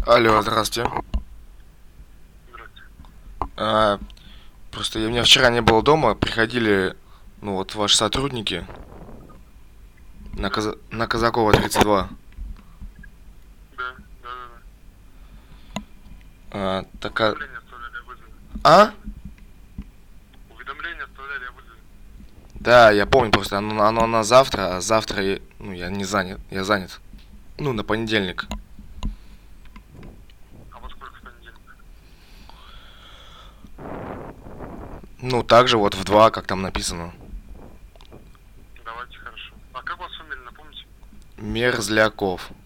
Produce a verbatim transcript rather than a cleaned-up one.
Алло, здравствуйте. Здравствуйте. А, просто я, меня вчера не было дома, приходили, ну вот, ваши сотрудники на, Да, Каза- на Казакова тридцать два. да, да, да, да. А, такая... Уведомление оставляли о вызове. А? Уведомление оставляли о вызове. Да, я помню, просто оно, оно на завтра, а завтра, я- ну, я не занят, я занят. Ну, на понедельник. А во сколько в понедельник? Ну, также вот в два, как там написано. Давайте, хорошо. А как вас фамилия, напомните? Мерзляков.